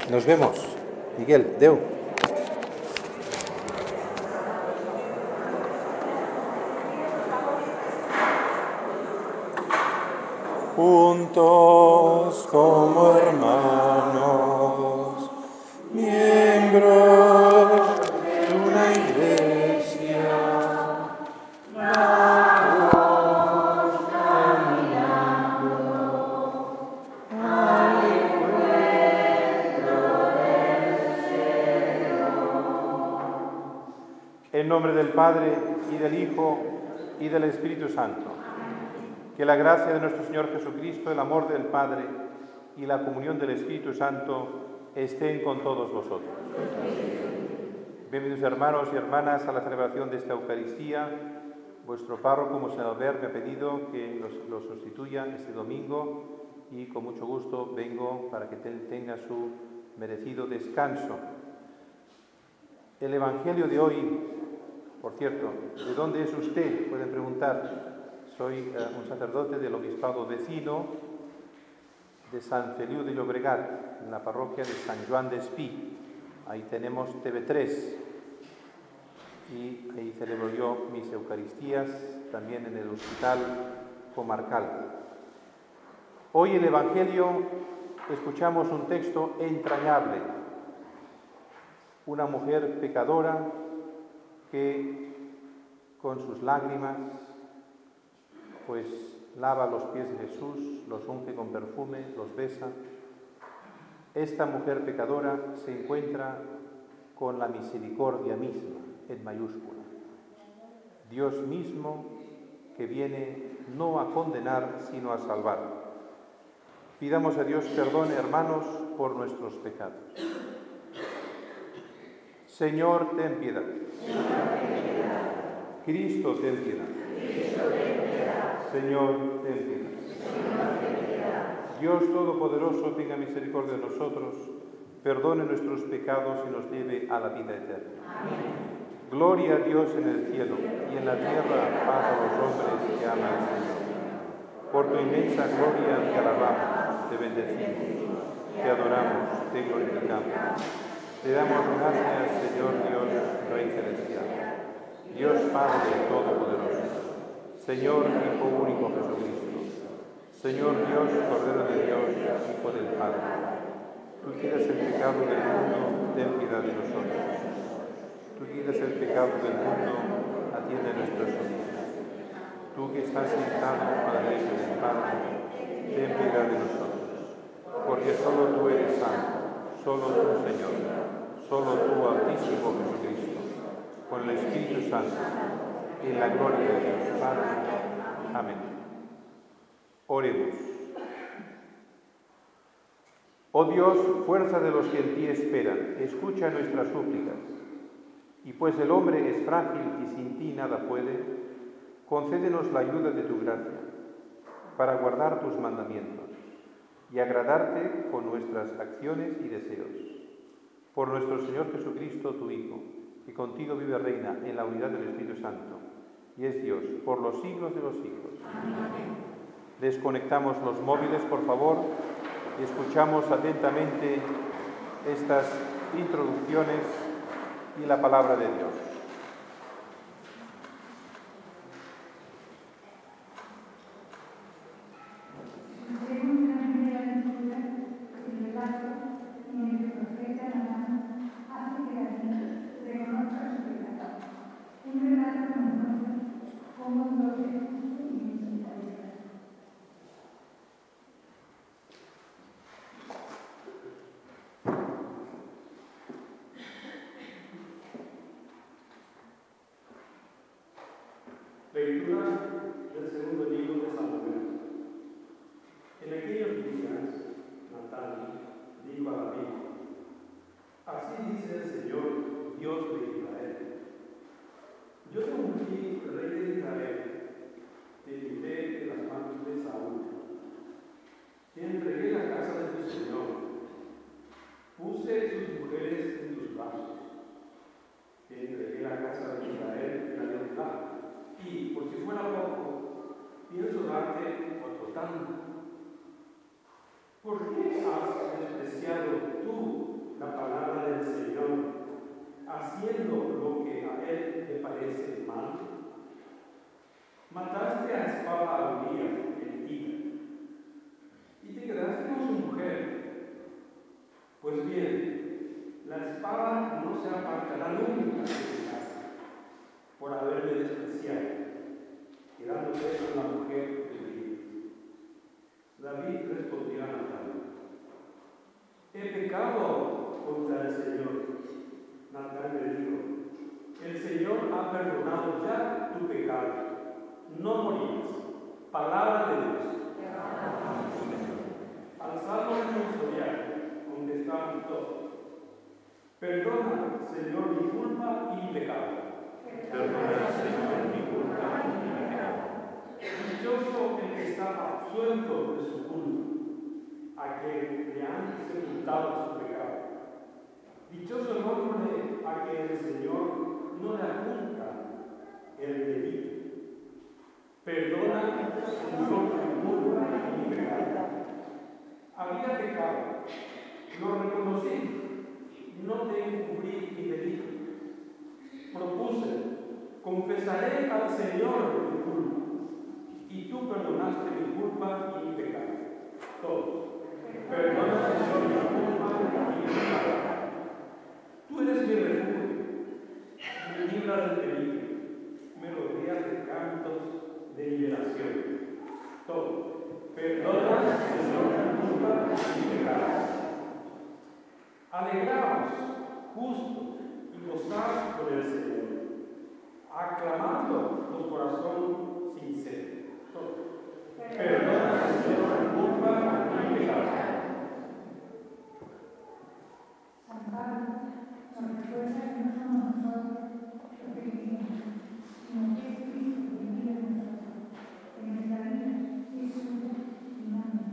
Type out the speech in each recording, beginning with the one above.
Nos vemos. Miguel, Deu. Juntos como hermanos, miembros de una iglesia, vamos caminando al encuentro del Señor. En nombre del Padre, y del Hijo, y del Espíritu Santo. Que la gracia de nuestro Señor Jesucristo, el amor del Padre y la comunión del Espíritu Santo estén con todos vosotros. Bienvenidos hermanos y hermanas a la celebración de esta Eucaristía. Vuestro párroco, Monseñor Albert, me ha pedido que lo sustituya este domingo y con mucho gusto vengo para que tenga su merecido descanso. El Evangelio de hoy, por cierto, ¿de dónde es usted? Pueden preguntar. Soy un sacerdote del obispado vecino de San Feliu de Llobregat, en la parroquia de San Joan d'Espí. Ahí tenemos TV3 y ahí celebro yo mis Eucaristías, también en el hospital comarcal. Hoy en el Evangelio escuchamos un texto entrañable. Una mujer pecadora que con sus lágrimas pues lava los pies de Jesús, los unge con perfume, los besa. Esta mujer pecadora se encuentra con la misericordia misma, en mayúscula. Dios mismo que viene no a condenar, sino a salvar. Pidamos a Dios perdón, hermanos, por nuestros pecados. Señor, ten piedad. Cristo, ten piedad. Señor, ten piedad. Dios Todopoderoso, tenga misericordia de nosotros, perdone nuestros pecados y nos lleve a la vida eterna. Amén. Gloria a Dios en el cielo y en la tierra paz a los hombres que aman al Señor. Por tu inmensa gloria te alabamos, te bendecimos, te adoramos, te glorificamos. Te damos gracias, Señor Dios, Rey celestial, Dios Padre Todopoderoso, Señor Hijo único Jesucristo, Señor Dios, Cordero de Dios, Hijo del Padre. Tú quitas el pecado del mundo, ten piedad de nosotros. Tú quitas el pecado del mundo, atiende nuestras oraciones. Tú que estás sentado a la derecha del Padre, ten piedad de nosotros. Porque solo tú eres santo, solo tú, Señor, solo tú, Altísimo Jesucristo, con el Espíritu Santo, en la gloria de Dios Padre. Amén. Oremos. Oh Dios, fuerza de los que en ti esperan, escucha nuestras súplicas. Y pues el hombre es frágil y sin ti nada puede, concédenos la ayuda de tu gracia, para guardar tus mandamientos y agradarte con nuestras acciones y deseos. Por nuestro Señor Jesucristo, tu Hijo, que contigo vive y reina en la unidad del Espíritu Santo, y es Dios por los siglos de los siglos. Amén. Desconectamos los móviles, por favor, y escuchamos atentamente estas introducciones y la palabra de Dios. Lectura del segundo libro de Samuel. En aquellos días, Natán dijo a David: así dice el Señor, Dios de Israel: yo te ungí rey de Israel, te libré de las manos de Saúl, te entregué la casa de tu Señor, puse sus mujeres en tus brazos, te entregué la casa de Israel en la lealtad. Y, por si fuera poco, pienso darte otro tanto. ¿Por qué has despreciado tú la palabra del Señor, haciendo lo que a él le parece mal? Mataste a espada a Urías, el Hittita, y te quedaste con su mujer. Pues bien, la espada no se apartará nunca de tu casa, por haberme despreciado, quedándote con la mujer de Urías. David respondió a Natán: he pecado contra el Señor. Natán le dijo: el Señor ha perdonado ya tu pecado, no morirás. Palabra de Dios. Al salmo responsorial contestamos todos: perdona, Señor, mi culpa y mi pecado. Perdona, Señor, mi culpa y mi pecado. Dichoso el que está absuelto de su culpa, a quien le han sepultado su pecado. Dichoso el hombre a quien el Señor no le apunta el delito. Perdona, Señor, mi culpa y mi pecado. Había pecado, lo reconocí, no te encubrí mi delito. Propuse: confesaré al Señor mi culpa, y tú perdonaste mi culpa y mi pecado. Todos: perdona, Señor, mi culpa y mi pecado. Tú eres mi refugio, me libras del peligro, me rodeas de cantos de liberación. Todos: perdona, Señor, mi culpa y mi pecado. Alegraos, justos, y gozad con el Señor, aclamando con corazón sincero. Todos: perdona, Señor, mi culpa y mi pecado. San Pablo nos recuerda que no somos nosotros los que vivimos, sino que es Cristo que vive en nosotros, que nuestra vida es suya y no nuestra.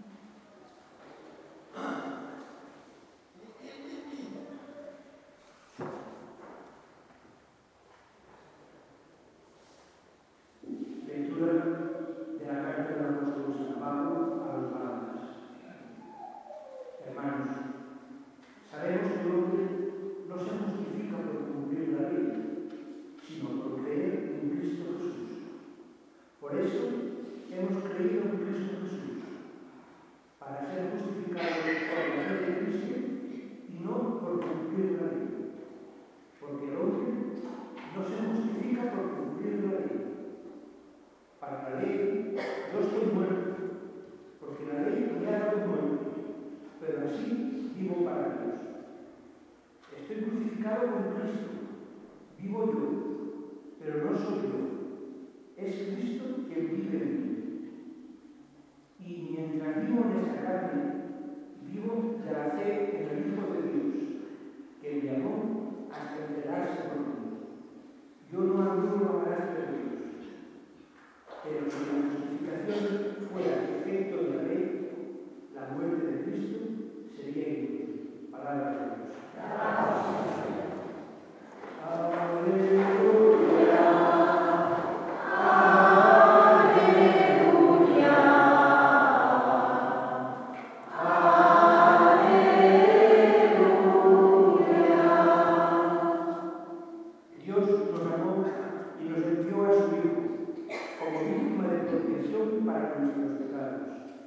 Lectura de la carta del apóstol San Pablo a los Gálatas. Hermanos, sabemos que el hombre no se justifica por cumplir la ley, sino por creer en Cristo Jesús. Por eso hemos creído en Cristo Jesús, para ser justificados por la fe de Cristo y no por cumplir la ley. Porque el hombre no se justifica por cumplir la ley. Para la ley yo estoy muerto, porque la ley me ha dado muerte, pero así vivo para Dios. Estoy crucificado con Cristo, vivo yo, pero no soy yo, es Cristo quien vive en mí. Y mientras vivo en esta carne, vivo de la fe en el Hijo de Dios, que me llamó hasta enterarse por mí. Yo no anduvo a la gracia de Dios, pero si la justificación fuera efecto de la ley, la muerte de Cristo sería inútil. Palabra de Dios. Dios nos amó y nos envió a su Hijo como víctima de expiación para nuestros pecados.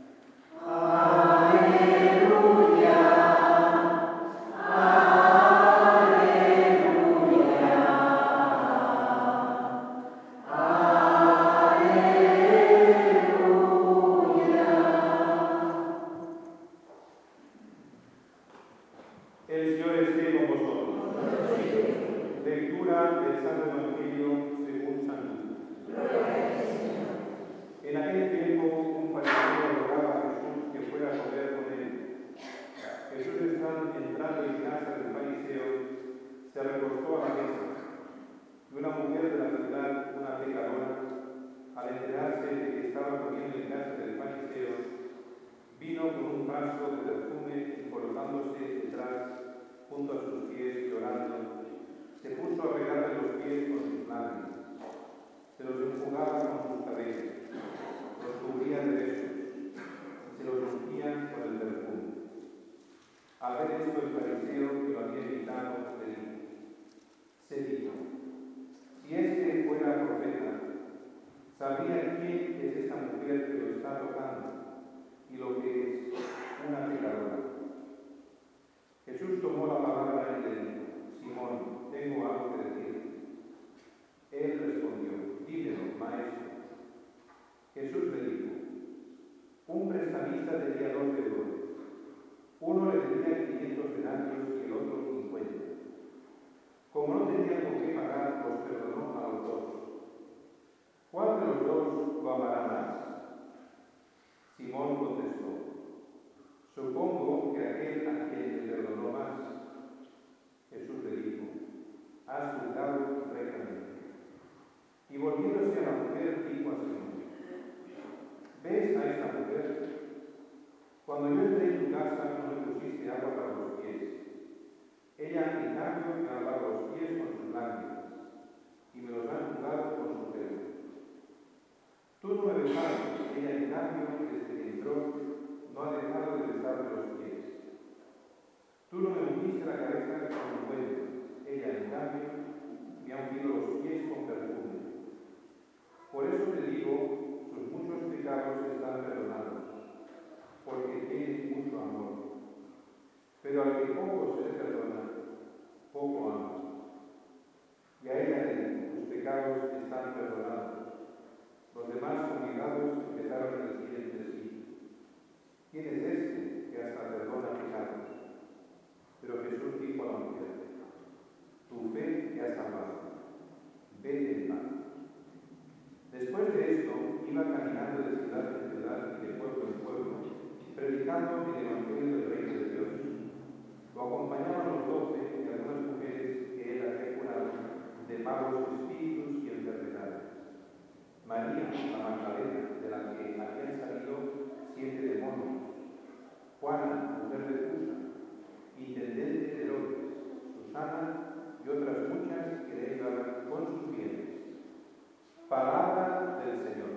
El Señor esté con vosotros. Lectura del Santo Evangelio según San Lucas. En aquel tiempo, un fariseo rogaba a Jesús que fuera a comer con él. Jesús, entrando en casa del fariseo, se recostó a la mesa. Y una mujer de la ciudad, una pecadora, al enterarse de que estaba comiendo en casa del fariseo, vino con un frasco de perfume y colocándose detrás, junto a sus pies, llorando, se puso a regarle los pies con sus lágrimas. Se los enjugaba con sus cabellos, los cubría de besos, y se los ungía con el perfume. Al ver esto, el fariseo levita tenía 2 deudores. Uno le debía 500 denarios y el otro 50. Como no tenían con qué pagar, los perdonó a los dos. ¿Cuál de los dos lo amará más? Simón contestó: supongo que aquel a quien le perdonó más. Jesús le dijo: has juzgado rectamente. Y volviéndose a la mujer, dijo a Simón: ¿ves a esta mujer? Cuando yo entré en tu casa no me pusiste agua para los pies. Ella, en cambio, me ha lavado los pies con sus lágrimas y me los ha enjugado con su pelo. Tú no me besaste, ella, en cambio, desde que entró, no ha dejado de besarme los pies. Tú no me ungiste la cabeza con ungüento, ella, en cambio, me ha ungido los pies con perfume. Por eso te digo, sus muchos pecados están perdonados, porque tiene mucho amor. Pero al que poco se le perdona, poco ama. Y a ella le dijo: tus pecados están perdonados. Los demás convidados empezaron a decir entre sí: ¿quién es este que hasta perdona pecados? Pero Jesús dijo a la mujer: tu fe te ha salvado, vete en paz. Después de esto, iba caminando de ciudad en ciudad y de pueblo en pueblo, predicando el evangelio del reino de Dios. Lo acompañaban los 12 y algunas mujeres que él había curado de malos espíritus y enfermedades. María, la Magdalena, de la que habían salido 7 demonios. Juana, mujer de Cusa, intendente de Herodes. Susana y otras muchas que le ayudaban con sus bienes. Palabra del Señor.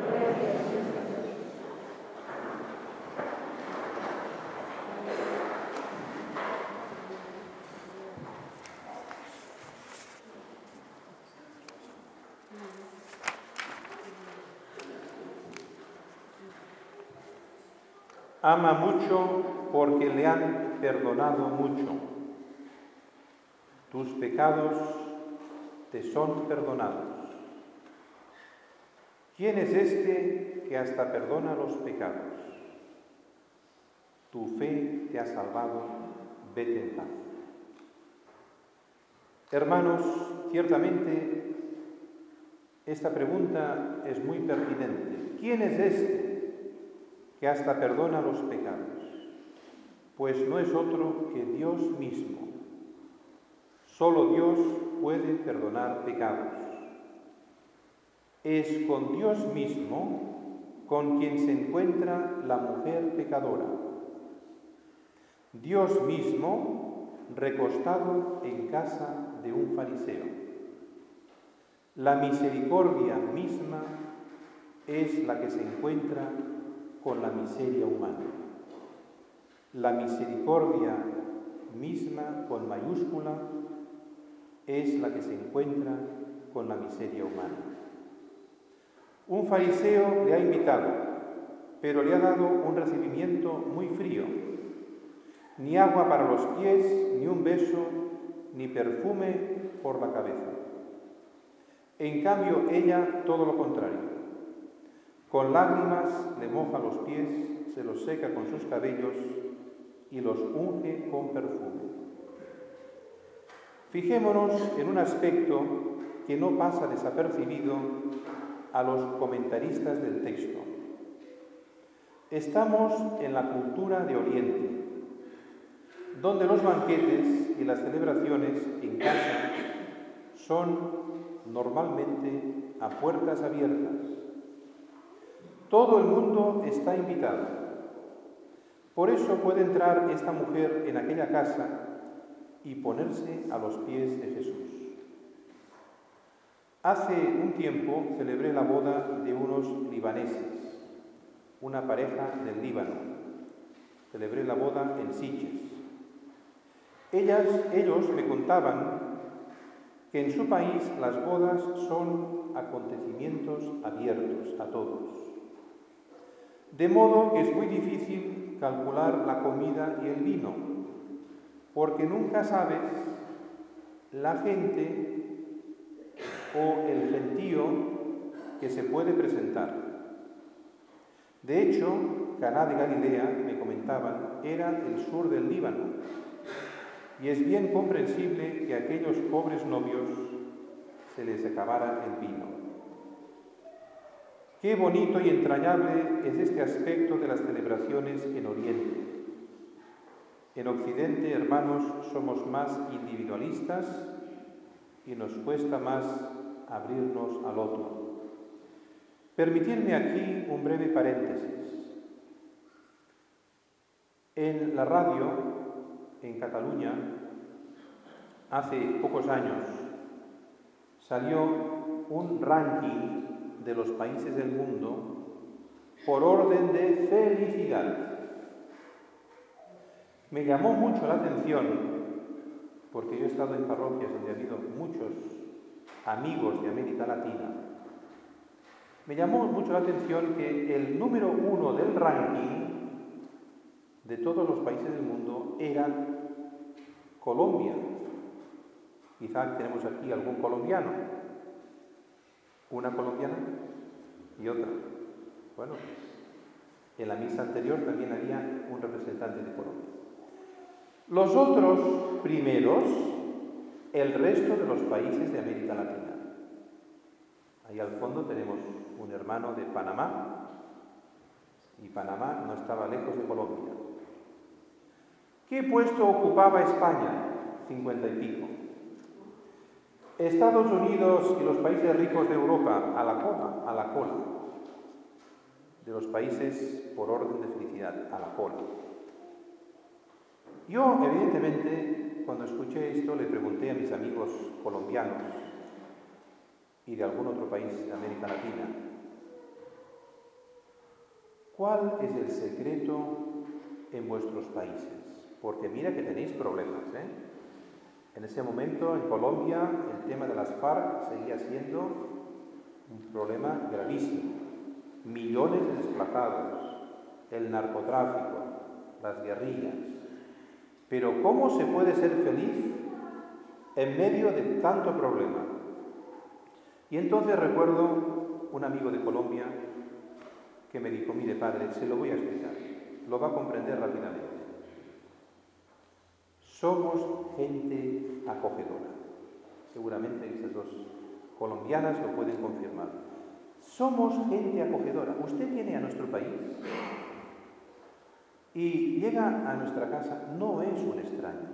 Ama mucho porque le han perdonado mucho. Tus pecados te son perdonados. ¿Quién es este que hasta perdona los pecados? Tu fe te ha salvado, vete en paz. Hermanos, ciertamente esta pregunta es muy pertinente. ¿Quién es este que hasta perdona los pecados? Pues no es otro que Dios mismo. Solo Dios puede perdonar pecados. Es con Dios mismo con quien se encuentra la mujer pecadora. Dios mismo recostado en casa de un fariseo. La misericordia misma es la que se encuentra con la miseria humana. La misericordia misma, con mayúscula, es la que se encuentra con la miseria humana. Un fariseo le ha invitado, pero le ha dado un recibimiento muy frío. Ni agua para los pies, ni un beso, ni perfume por la cabeza. En cambio, ella, todo lo contrario. Con lágrimas le moja los pies, se los seca con sus cabellos y los unge con perfume. Fijémonos en un aspecto que no pasa desapercibido a los comentaristas del texto. Estamos en la cultura de Oriente, donde los banquetes y las celebraciones en casa son normalmente a puertas abiertas. Todo el mundo está invitado. Por eso puede entrar esta mujer en aquella casa y ponerse a los pies de Jesús. Hace un tiempo celebré la boda de unos libaneses, una pareja del Líbano. Celebré la boda en Sitges. Ellos me contaban que en su país las bodas son acontecimientos abiertos a todos. De modo que es muy difícil calcular la comida y el vino, porque nunca sabes la gente o el gentío que se puede presentar. De hecho, Caná de Galilea, me comentaban, era el sur del Líbano. Y es bien comprensible que a aquellos pobres novios se les acabara el vino. Qué bonito y entrañable es este aspecto de las celebraciones en Oriente. En Occidente, hermanos, somos más individualistas y nos cuesta más abrirnos al otro. Permitidme aquí un breve paréntesis. En la radio, en Cataluña, hace pocos años, salió un ranking de los países del mundo por orden de felicidad. Me llamó mucho la atención, porque yo he estado en parroquias donde ha habido muchos amigos de América Latina. Me llamó mucho la atención que el número 1 del ranking de todos los países del mundo era Colombia. Quizá tenemos aquí algún colombiano. Una colombiana y otra. Bueno, en la misa anterior también había un representante de Colombia. Los otros primeros, el resto de los países de América Latina. Ahí al fondo tenemos un hermano de Panamá, y Panamá no estaba lejos de Colombia. ¿Qué puesto ocupaba España? 50 y pico. Estados Unidos y los países ricos de Europa a la cola. De los países por orden de felicidad, a la cola. Yo, evidentemente, cuando escuché esto, le pregunté a mis amigos colombianos y de algún otro país de América Latina, ¿cuál es el secreto en vuestros países? Porque mira que tenéis problemas, ¿eh? En ese momento, en Colombia, el tema de las FARC seguía siendo un problema gravísimo. Millones de desplazados, el narcotráfico, las guerrillas. Pero ¿cómo se puede ser feliz en medio de tanto problema? Y entonces recuerdo un amigo de Colombia que me dijo, mire padre, se lo voy a explicar, lo va a comprender rápidamente. Somos gente acogedora. Seguramente esas dos colombianas lo pueden confirmar. Somos gente acogedora. Usted viene a nuestro país y llega a nuestra casa, no es un extraño.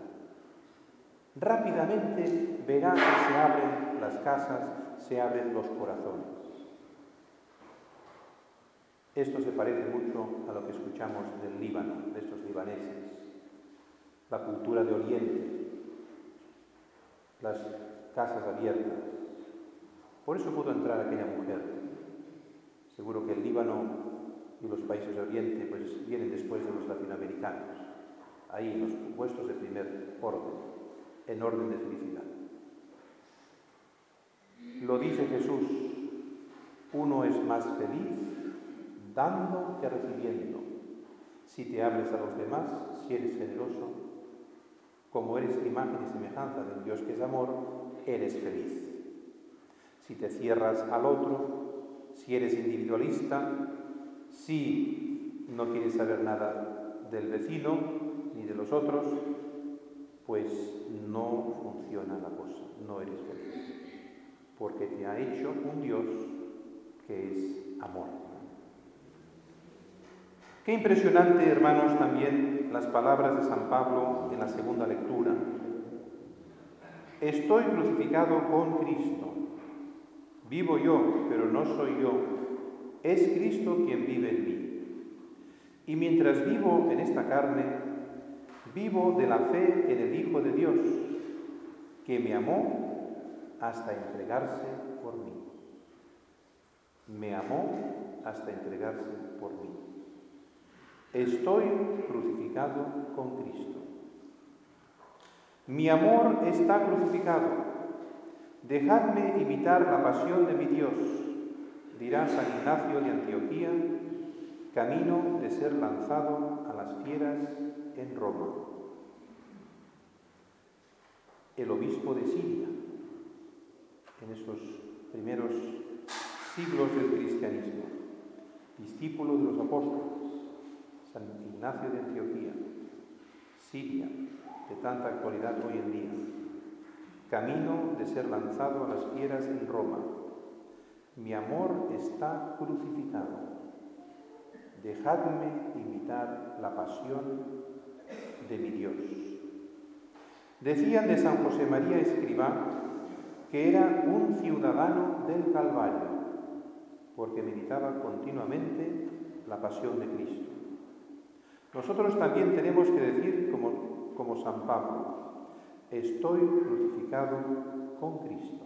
Rápidamente verá que se abren las casas, se abren los corazones. Esto se parece mucho a lo que escuchamos del Líbano, de estos libaneses. La cultura de Oriente, las casas abiertas. Por eso pudo entrar aquella mujer. Seguro que el Líbano y los países de Oriente pues vienen después de los latinoamericanos, ahí en los puestos de primer orden, en orden de felicidad. Lo dice Jesús, uno es más feliz dando que recibiendo. Si te abres a los demás, si eres generoso, como eres imagen y semejanza del Dios que es amor, eres feliz. Si te cierras al otro, si eres individualista, si no quieres saber nada del vecino ni de los otros, pues no funciona la cosa, no eres feliz. Porque te ha hecho un Dios que es amor. Qué impresionante, hermanos, también las palabras de San Pablo en la segunda lectura. Estoy crucificado con Cristo. Vivo yo, pero no soy yo. Es Cristo quien vive en mí. Y mientras vivo en esta carne, vivo de la fe en el Hijo de Dios, que me amó hasta entregarse por mí. Me amó hasta entregarse por mí. Estoy crucificado con Cristo. Mi amor está crucificado. Dejadme imitar la pasión de mi Dios, dirá San Ignacio de Antioquía, camino de ser lanzado a las fieras en Roma. El obispo de Siria, en esos primeros siglos del cristianismo, discípulo de los apóstoles, San Ignacio de Antioquía, Siria, de tanta actualidad hoy en día, camino de ser lanzado a las fieras en Roma. Mi amor está crucificado. Dejadme imitar la pasión de mi Dios. Decían de San José María Escrivá que era un ciudadano del Calvario, porque meditaba continuamente la pasión de Cristo. Nosotros también tenemos que decir, como San Pablo, estoy crucificado con Cristo.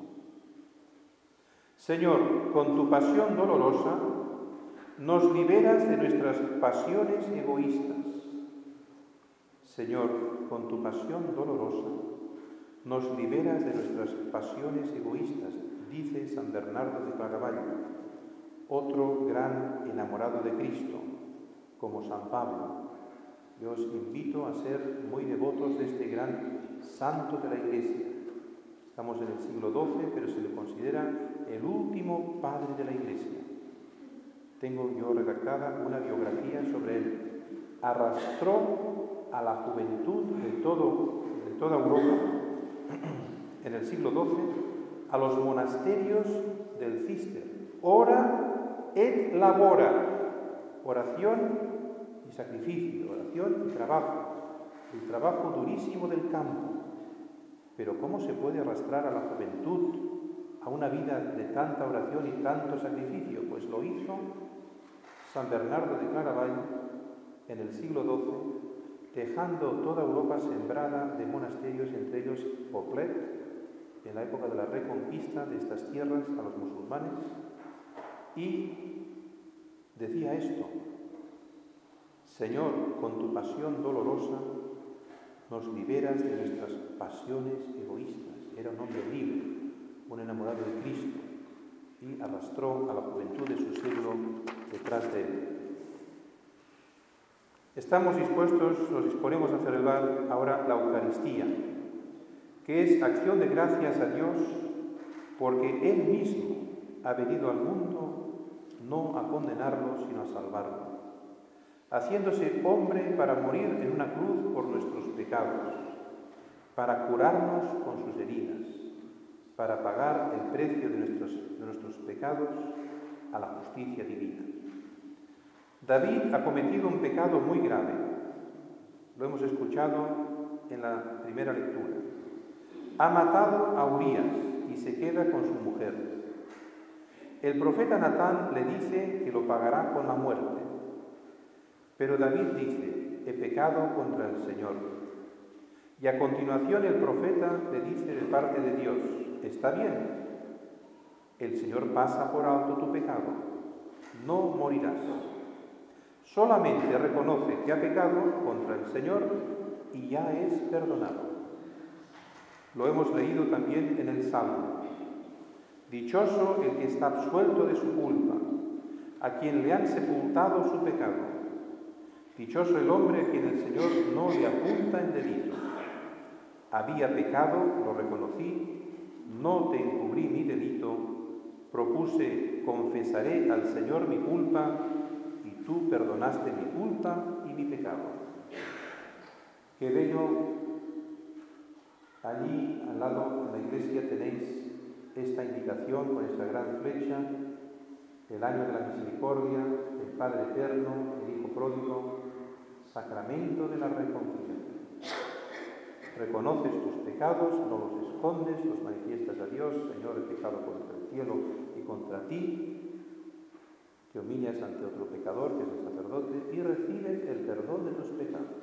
Señor, con tu pasión dolorosa, nos liberas de nuestras pasiones egoístas. Señor, con tu pasión dolorosa, nos liberas de nuestras pasiones egoístas, dice San Bernardo de Claraval, otro gran enamorado de Cristo, como San Pablo. Yo os invito a ser muy devotos de este gran santo de la Iglesia. Estamos en el siglo XII, pero se le considera el último padre de la Iglesia. Tengo yo redactada una biografía sobre él. Arrastró a la juventud de toda Europa, en el siglo XII, a los monasterios del Císter. Ora et labora. Oración y sacrificio, oración y trabajo. El trabajo durísimo del campo. Pero ¿cómo se puede arrastrar a la juventud a una vida de tanta oración y tanto sacrificio? Pues lo hizo San Bernardo de Claraval en el siglo XII, dejando toda Europa sembrada de monasterios, entre ellos Poblet, en la época de la reconquista de estas tierras a los musulmanes, y decía esto: Señor, con tu pasión dolorosa nos liberas de nuestras pasiones egoístas. Era un hombre libre, un enamorado de Cristo, y arrastró a la juventud de su siglo detrás de él. Nos disponemos a celebrar ahora la Eucaristía, que es acción de gracias a Dios porque Él mismo ha venido al mundo no a condenarlo, sino a salvarlo, haciéndose hombre para morir en una cruz por nuestros pecados, para curarnos con sus heridas, para pagar el precio de nuestros pecados a la justicia divina. David ha cometido un pecado muy grave. Lo hemos escuchado en la primera lectura. Ha matado a Urías y se queda con su mujer. El profeta Natán le dice que lo pagará con la muerte. Pero David dice: he pecado contra el Señor. Y a continuación el profeta le dice de parte de Dios: está bien, el Señor pasa por alto tu pecado, no morirás. Solamente reconoce que ha pecado contra el Señor y ya es perdonado. Lo hemos leído también en el Salmo. Dichoso el que está absuelto de su culpa, a quien le han sepultado su pecado. Dichoso el hombre a quien el Señor no le apunta en delito. Había pecado, lo reconocí, no te encubrí mi delito, propuse, confesaré al Señor mi culpa, y tú perdonaste mi culpa y mi pecado. Qué bello. Allí, al lado de la iglesia, tenéis esta indicación con esta gran flecha: el año de la misericordia, el Padre eterno, el Hijo pródigo, sacramento de la reconciliación. Reconoces tus pecados, no los escondes, los manifiestas a Dios. Señor, he pecado contra el cielo y contra ti. Te humillas ante otro pecador, que es el sacerdote, y recibes el perdón de tus pecados.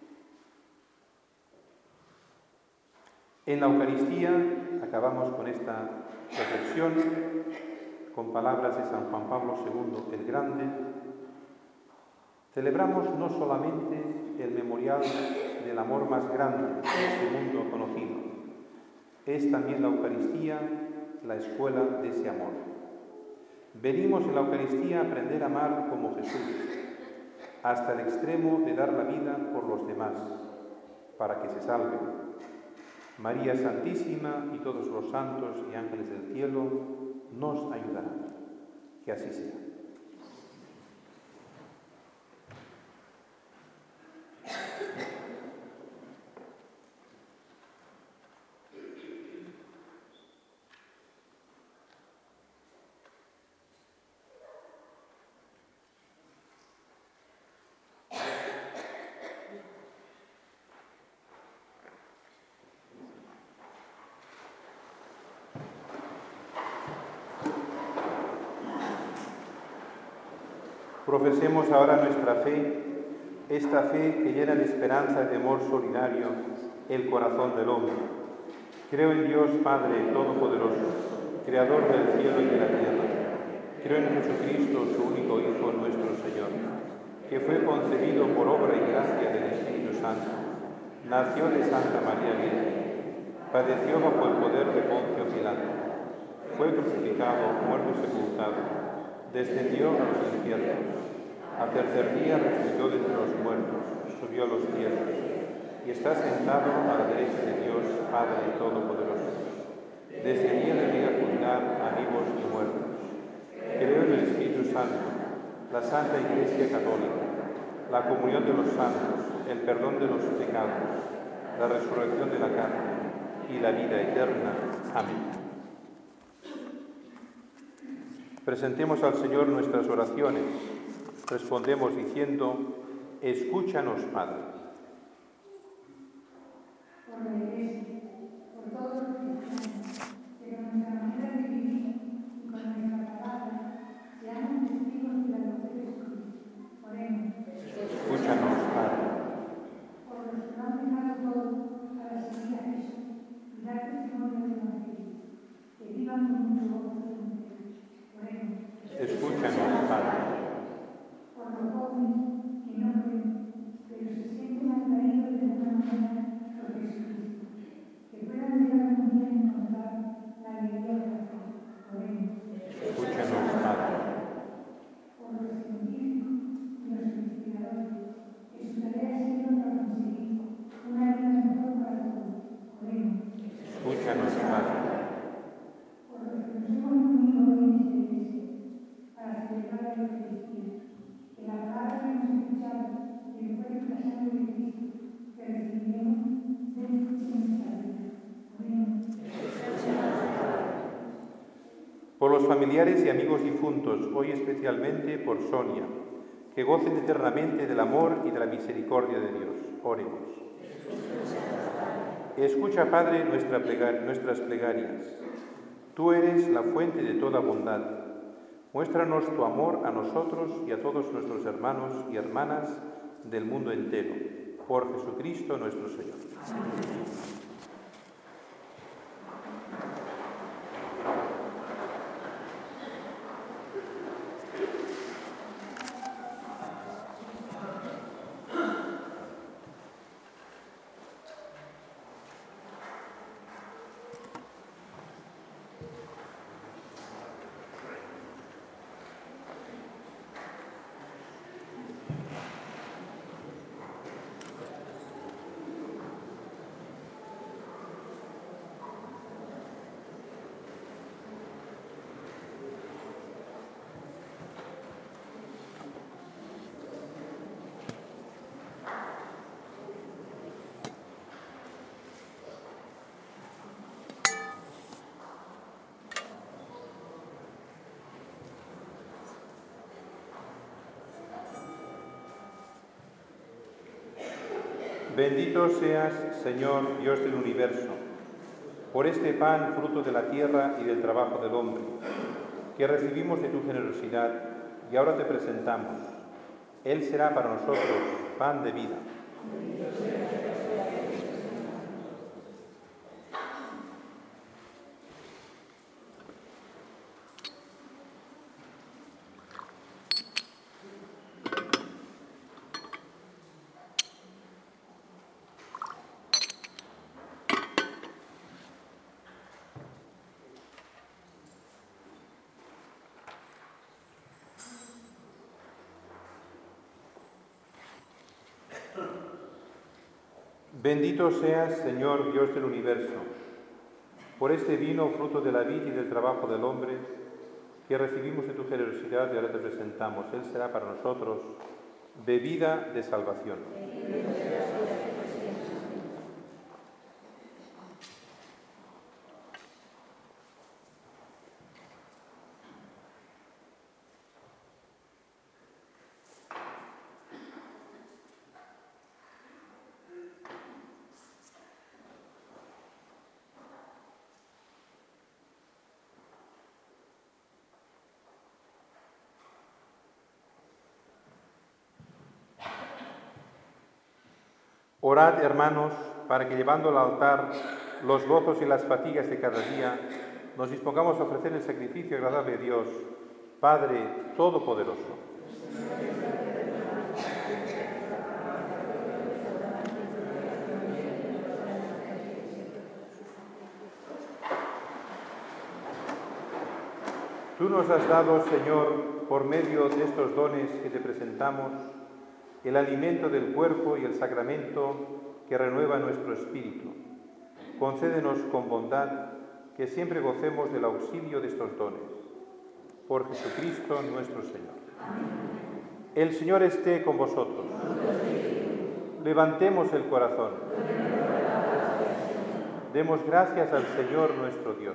En la Eucaristía acabamos con esta reflexión con palabras de San Juan Pablo II el Grande. Celebramos no solamente el memorial del amor más grande que este mundo conocido, es también la Eucaristía la escuela de ese amor. Venimos en la Eucaristía a aprender a amar como Jesús, hasta el extremo de dar la vida por los demás, para que se salven. María Santísima y todos los santos y ángeles del cielo nos ayudarán. Que así sea. Profesemos ahora nuestra fe, esta fe que llena de esperanza y de amor solidario el corazón del hombre. Creo en Dios Padre Todopoderoso, Creador del cielo y de la tierra. Creo en Jesucristo, su único Hijo, nuestro Señor, que fue concebido por obra y gracia del Espíritu Santo. Nació de Santa María Virgen, padeció bajo el poder de Poncio Pilato, fue crucificado, muerto y sepultado, descendió a los infiernos, al tercer día resucitó de entre los muertos, subió a los cielos, y está sentado a la derecha de Dios, Padre Todopoderoso. Desde allí vendrá a juzgar a vivos y muertos. Creo en el Espíritu Santo, la Santa Iglesia Católica, la comunión de los santos, el perdón de los pecados, la resurrección de la carne y la vida eterna. Amén. Presentemos al Señor nuestras oraciones. Respondemos diciendo: escúchanos, Padre. Por la Iglesia, por todos los cristianos, que con nuestra manera de vivir y con nuestra palabra seamos testigos de la luz de Jesucristo. Oremos. Escúchanos, Padre. Por los que lo han dejado todo para seguir a Jesús y dar testimonio del Evangelio, que vivan con mucho gozo y confianza. Oremos. Escúchanos, Padre. Por los jóvenes que no creen, pero se sienten atraídos de alguna manera por Jesucristo, que puedan llegar un día a encontrar la alegría de la fe. Oremos. Escúchanos, Padre. Por los científicos y los investigadores, que su tarea sirva para conseguir una vida mejor para todos. Oremos. Escúchanos, Padre. Por los que nos hemos unido hoy en esta iglesia para celebrar la Eucaristía, que la palabra que hemos escuchado y el cuerpo y la sangre de Cristo que recibiremos dentro de nuestra vida. Oremos. Por los familiares y amigos difuntos, hoy especialmente por Sonia, que gocen eternamente del amor y de la misericordia de Dios. Oremos. Escucha, Padre, nuestras plegarias. Tú eres la fuente de toda bondad. Muéstranos tu amor a nosotros y a todos nuestros hermanos y hermanas del mundo entero. Por Jesucristo nuestro Señor. Bendito seas, Señor, Dios del universo, por este pan, fruto de la tierra y del trabajo del hombre, que recibimos de tu generosidad y ahora te presentamos. Él será para nosotros pan de vida. Bendito seas, Señor, Dios del universo, por este vino, fruto de la vid y del trabajo del hombre, que recibimos de tu generosidad y ahora te presentamos. Él será para nosotros bebida de salvación. Orad, hermanos, para que llevando al altar los gozos y las fatigas de cada día, nos dispongamos a ofrecer el sacrificio agradable a Dios, Padre Todopoderoso. Tú nos has dado, Señor, por medio de estos dones que te presentamos, el alimento del cuerpo y el sacramento que renueva nuestro espíritu. Concédenos con bondad que siempre gocemos del auxilio de estos dones. Por Jesucristo nuestro Señor. El Señor esté con vosotros. Levantemos el corazón. Demos gracias al Señor nuestro Dios.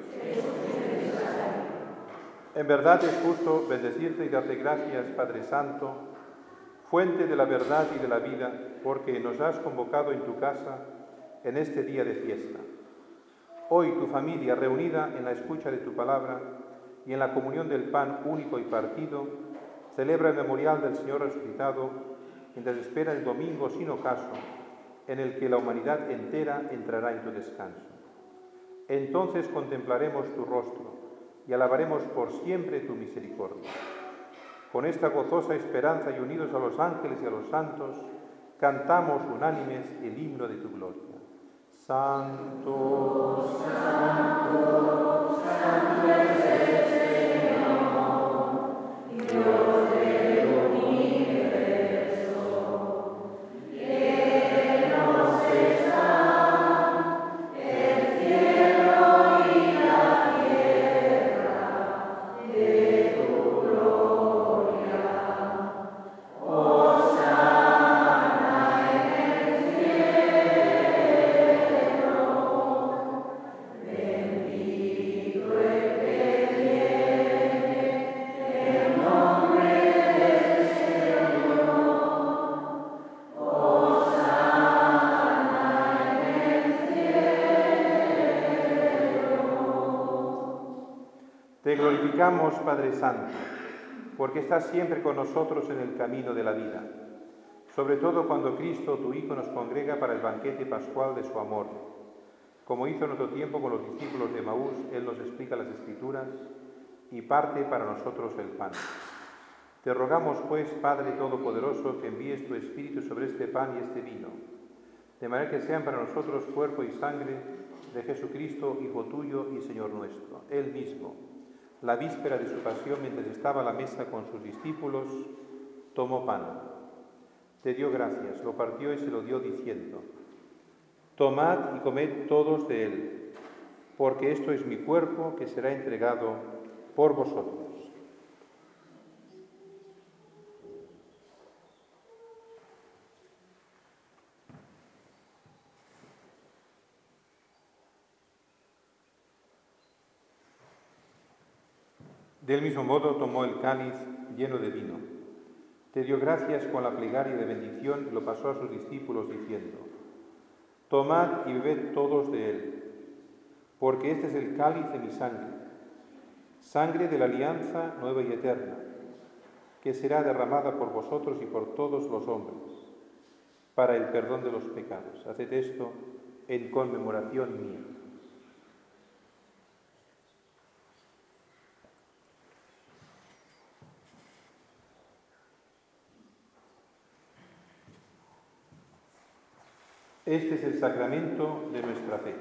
En verdad es justo bendecirte y darte gracias, Padre Santo, fuente de la verdad y de la vida, porque nos has convocado en tu casa en este día de fiesta. Hoy tu familia, reunida en la escucha de tu palabra y en la comunión del pan único y partido, celebra el memorial del Señor resucitado, mientras espera el domingo sin ocaso, en el que la humanidad entera entrará en tu descanso. Entonces contemplaremos tu rostro y alabaremos por siempre tu misericordia. Con esta gozosa esperanza y unidos a los ángeles y a los santos, cantamos unánimes el himno de tu gloria. Santo, santo, santo es el Señor, Dios del universo. Llenos está el cielo y la tierra de tu gloria. Hosana en el cielo, bendito el que viene en nombre del Señor. Hosana en el cielo. Te glorificamos, Padre Santo, porque estás siempre con nosotros en el camino de la vida, sobre todo cuando Cristo, tu Hijo, nos congrega para el banquete pascual de su amor. Como hizo en otro tiempo con los discípulos de Emaús, Él nos explica las Escrituras y parte para nosotros el pan. Te rogamos, pues, Padre Todopoderoso, que envíes tu Espíritu sobre este pan y este vino, de manera que sean para nosotros cuerpo y sangre de Jesucristo, Hijo tuyo y Señor nuestro. Él mismo, la víspera de su pasión, mientras estaba a la mesa con sus discípulos, tomó pan, te dio gracias, lo partió y se lo dio diciendo: tomad y comed todos de él, porque esto es mi cuerpo que será entregado por vosotros. Del mismo modo tomó el cáliz lleno de vino, te dio gracias con la plegaria de bendición y lo pasó a sus discípulos diciendo: tomad y bebed todos de él, porque este es el cáliz de mi sangre, sangre de la alianza nueva y eterna, que será derramada por vosotros y por todos los hombres, para el perdón de los pecados. Haced esto en conmemoración mía. Este es el sacramento de nuestra fe.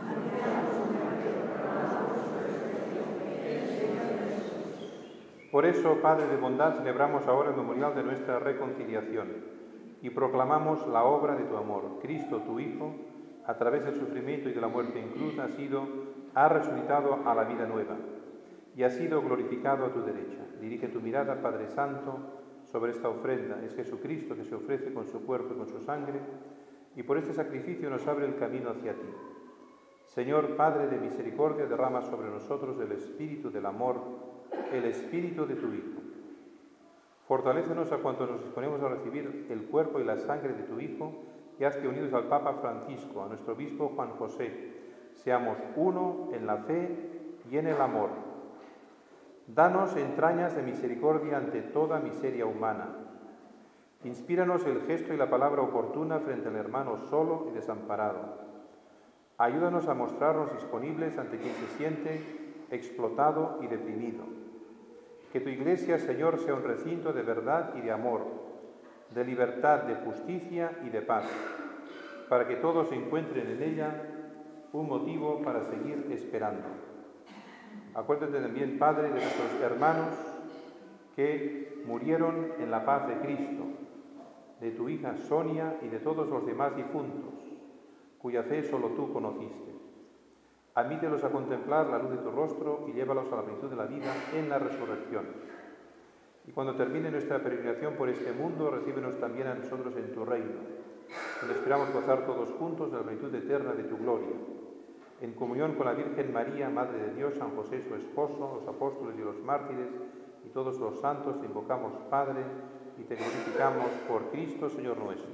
Por eso, Padre de bondad, celebramos ahora el memorial de nuestra reconciliación y proclamamos la obra de tu amor. Cristo, tu Hijo, a través del sufrimiento y de la muerte en cruz, ha resucitado a la vida nueva y ha sido glorificado a tu derecha. Dirige tu mirada, Padre Santo, sobre esta ofrenda. Es Jesucristo que se ofrece con su cuerpo y con su sangre, y por este sacrificio nos abre el camino hacia ti. Señor, Padre de misericordia, derrama sobre nosotros el espíritu del amor, el espíritu de tu Hijo. Fortalécenos a cuantos nos disponemos a recibir el cuerpo y la sangre de tu Hijo, y haz que, unidos al Papa Francisco, a nuestro obispo Juan José, seamos uno en la fe y en el amor. Danos entrañas de misericordia ante toda miseria humana, Inspíranos el gesto y la palabra oportuna frente al hermano solo y desamparado. Ayúdanos a mostrarnos disponibles ante quien se siente explotado y deprimido. Que tu Iglesia, Señor, sea un recinto de verdad y de amor, de libertad, de justicia y de paz, para que todos encuentren en ella un motivo para seguir esperando. Acuérdate también, Padre, de nuestros hermanos que murieron en la paz de Cristo, de tu hija Sonia y de todos los demás difuntos, cuya fe solo tú conociste. Admítelos a contemplar la luz de tu rostro y llévalos a la plenitud de la vida en la resurrección. Y cuando termine nuestra peregrinación por este mundo, recíbenos también a nosotros en tu reino, donde esperamos gozar todos juntos de la plenitud eterna de tu gloria. En comunión con la Virgen María, Madre de Dios, San José su esposo, los apóstoles y los mártires, y todos los santos, te invocamos, Padre, y te glorificamos por Cristo, Señor nuestro.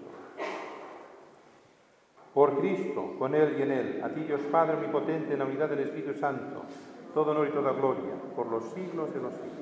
Por Cristo, con Él y en Él, a ti Dios Padre omnipotente, en la unidad del Espíritu Santo, todo honor y toda gloria, por los siglos de los siglos.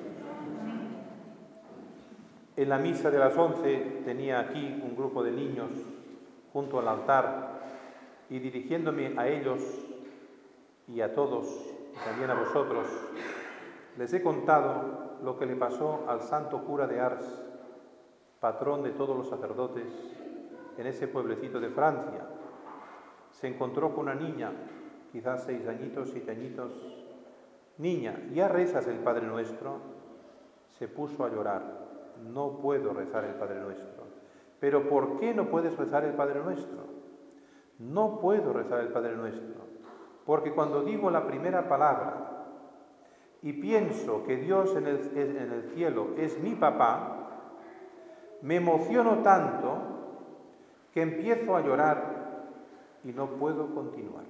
En la misa de las 11 tenía aquí un grupo de niños junto al altar y dirigiéndome a ellos y a todos, y también a vosotros, les he contado lo que le pasó al santo cura de Ars, patrón de todos los sacerdotes, en ese pueblecito de Francia. Se encontró con una niña, quizás 6 añitos, 7 añitos. Niña, ¿ya rezas el Padre Nuestro? Se puso a llorar. No puedo rezar el Padre Nuestro. ¿Pero por qué no puedes rezar el Padre Nuestro? No puedo rezar el Padre Nuestro, porque cuando digo la primera palabra y pienso que Dios en el cielo es mi papá, me emociono tanto que empiezo a llorar y no puedo continuar.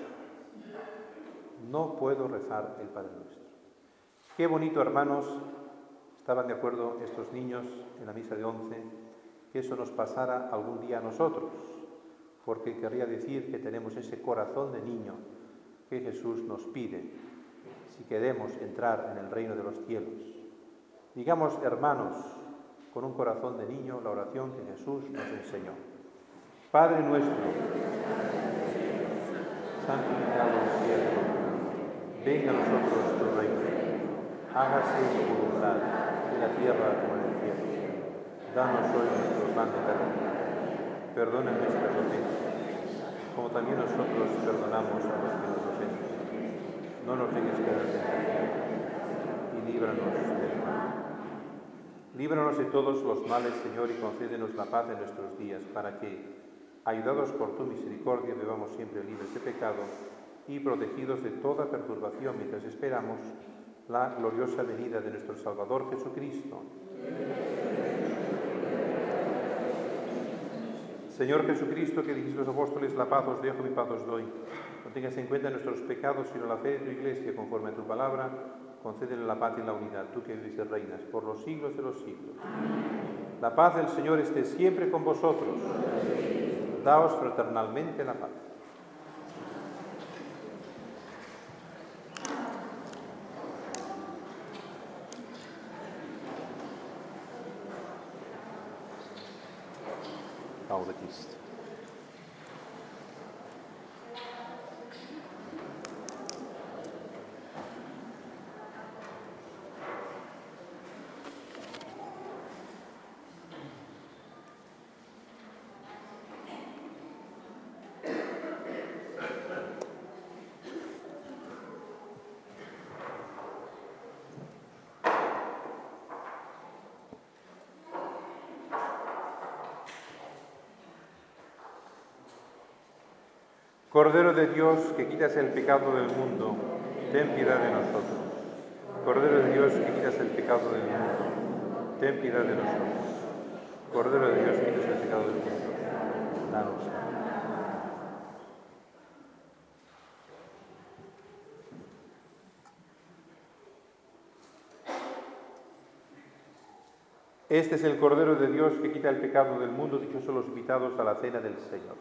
No puedo rezar el Padre Nuestro. Qué bonito, hermanos, estaban de acuerdo estos niños en la misa de 11, que eso nos pasara algún día a nosotros, porque querría decir que tenemos ese corazón de niño que Jesús nos pide si queremos entrar en el reino de los cielos. Digamos, hermanos, con un corazón de niño, la oración que Jesús nos enseñó. Padre nuestro, santificado cielo, venga a nosotros tu reino, hágase tu voluntad en la tierra como en el cielo. Danos hoy nuestro pan de cada día. Perdona nuestras ofensas, como también nosotros perdonamos a los que nos ofenden. No nos dejes caer en tentación y líbranos del mal. Líbranos de todos los males, Señor, y concédenos la paz en nuestros días, para que, ayudados por tu misericordia, vivamos siempre libres de pecado y protegidos de toda perturbación mientras esperamos la gloriosa venida de nuestro Salvador Jesucristo. Señor Jesucristo, que dijiste a los apóstoles, la paz os dejo, mi paz os doy. No tengas en cuenta nuestros pecados, sino la fe de tu Iglesia, conforme a tu palabra. Concédele la paz y la unidad, tú que vives y reinas por los siglos de los siglos. Amén. La paz del Señor esté siempre con vosotros. Daos fraternalmente la paz. Gaudet ist. Cordero de Dios, que quitas el pecado del mundo, ten piedad de nosotros. Cordero de Dios, que quitas el pecado del mundo, ten piedad de nosotros. Cordero de Dios, que quitas el pecado del mundo, danos. Este es el Cordero de Dios que quita el pecado del mundo, dichosos los invitados a la cena del Señor.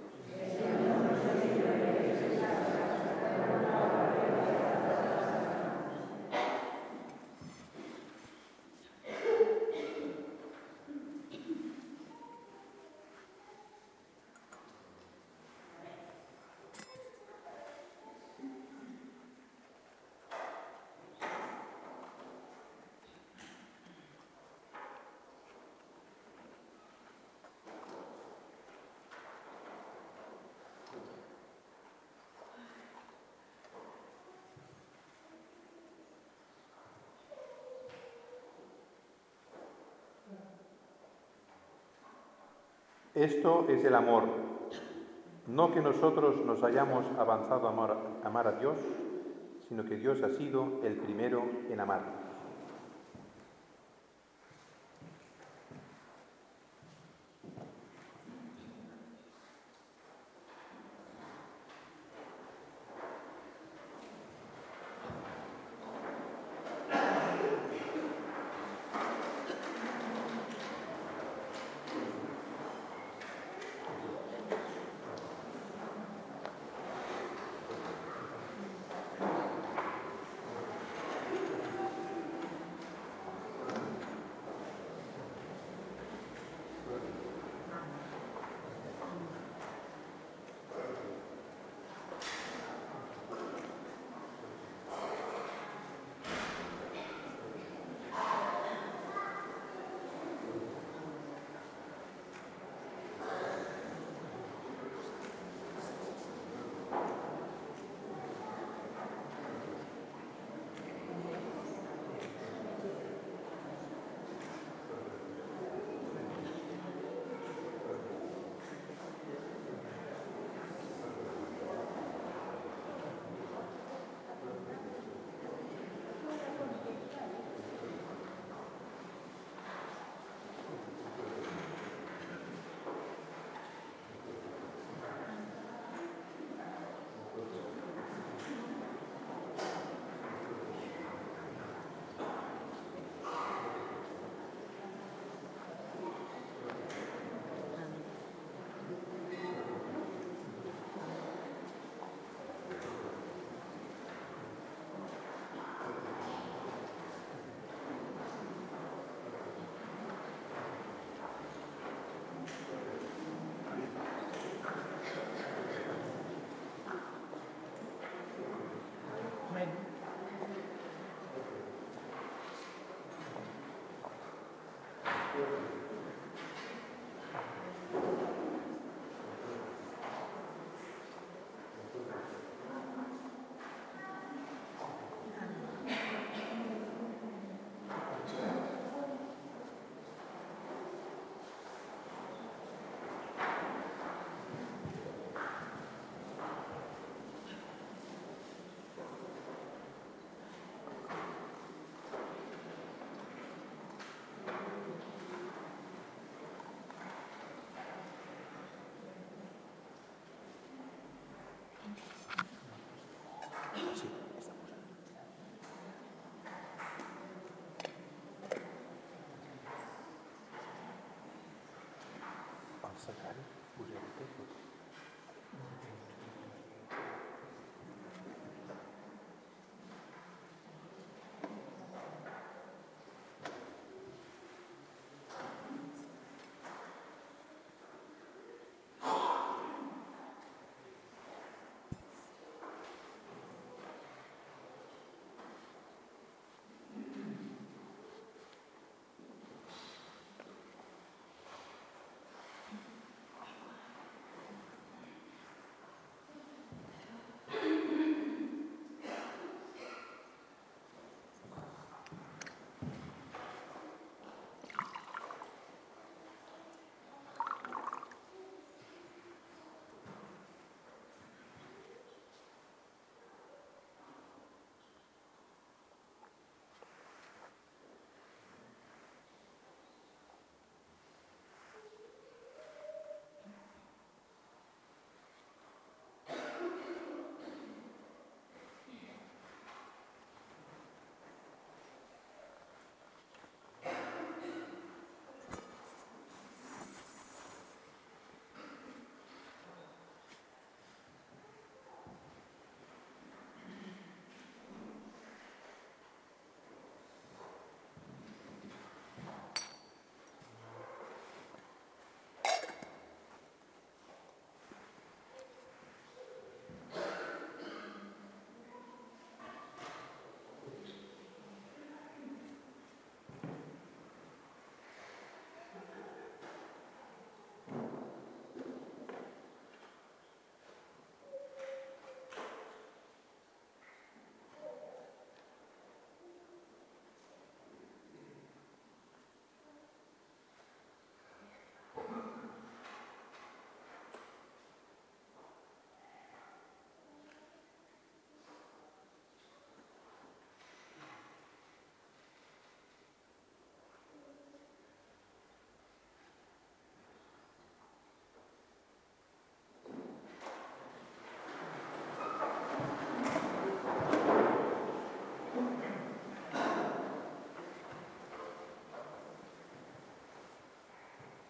Esto es el amor, no que nosotros nos hayamos avanzado a amar a Dios, sino que Dios ha sido el primero en amar.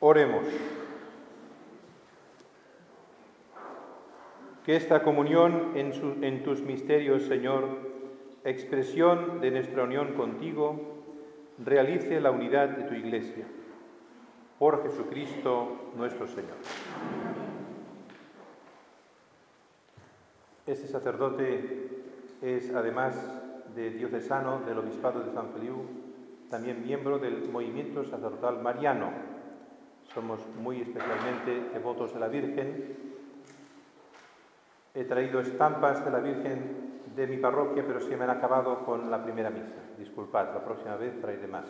Oremos. Que esta comunión en tus misterios, Señor, expresión de nuestra unión contigo, realice la unidad de tu Iglesia. Por Jesucristo nuestro Señor. Este sacerdote es, además de diocesano del Obispado de San Feliu, también miembro del movimiento sacerdotal mariano. Somos muy especialmente devotos de la Virgen. He traído estampas de la Virgen de mi parroquia, pero se me han acabado con la primera misa. Disculpad, la próxima vez traeré más.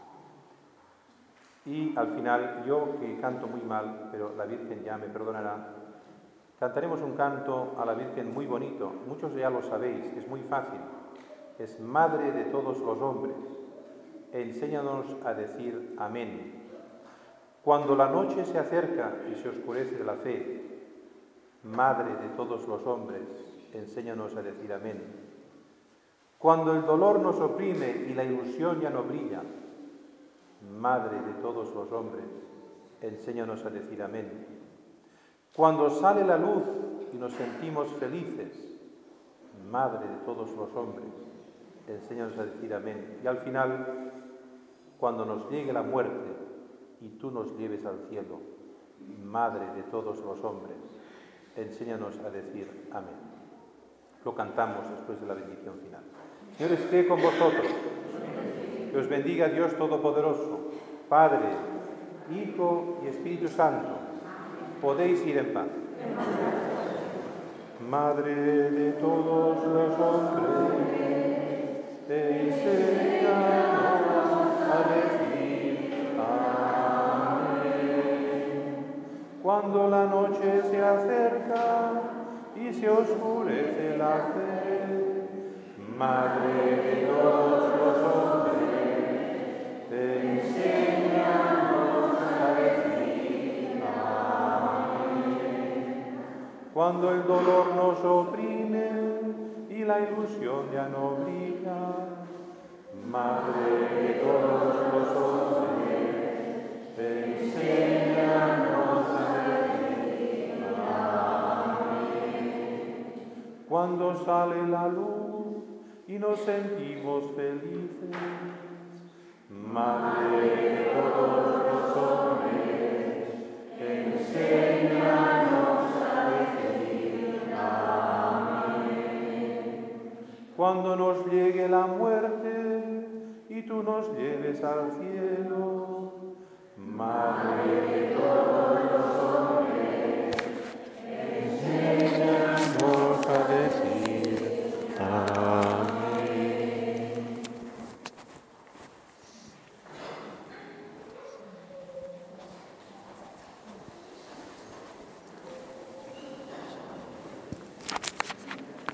Y al final, yo que canto muy mal, pero la Virgen ya me perdonará, cantaremos un canto a la Virgen muy bonito. Muchos ya lo sabéis, es muy fácil. Es Madre de todos los hombres. Enséñanos a decir amén. Cuando la noche se acerca y se oscurece la fe, Madre de todos los hombres, enséñanos a decir amén. Cuando el dolor nos oprime y la ilusión ya no brilla, Madre de todos los hombres, enséñanos a decir amén. Cuando sale la luz y nos sentimos felices, Madre de todos los hombres, enséñanos a decir amén. Y al final, cuando nos llegue la muerte y tú nos lleves al cielo, Madre de todos los hombres, enséñanos a decir amén. Lo cantamos después de la bendición final. Señor esté con vosotros. Que os bendiga Dios Todopoderoso, Padre, Hijo y Espíritu Santo. Podéis ir en paz. Madre de todos los hombres, enséñanos a decir amén. Cuando la noche se acerca y se oscurece la fe, Madre de todos los hombres, enséñanos a decir amén. Cuando el dolor nos oprime y la ilusión ya no brilla, Madre de todos los hombres, enséñanos a decir amén. Cuando sale la luz y nos sentimos felices, Madre de todos los hombres, enséñanos a decir amén. Cuando nos llegue la muerte y tú nos lleves al cielo, Madre de todos los hombres,